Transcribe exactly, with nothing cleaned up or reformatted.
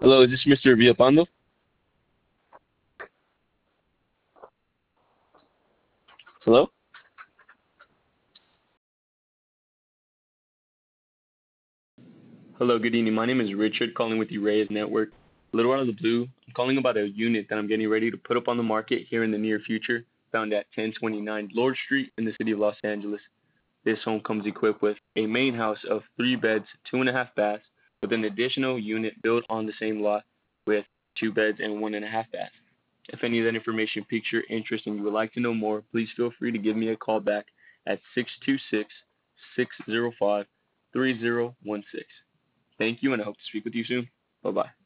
Hello, is this mister Villapando? Hello? Hello, good evening. My name is Richard, calling with the Reyes Network. A little out of the blue, I'm calling about a unit that I'm getting ready to put up on the market here in the near future, found at ten twenty-nine Lord Street in the city of Los Angeles. This home comes equipped with a main house of three beds, two and a half baths, with an additional unit built on the same lot with two beds and one and a half baths. If any of that information piques your interest and you would like to know more, please feel free to give me a call back at six two six, six zero five, three zero one six. Thank you, and I hope to speak with you soon. Bye bye.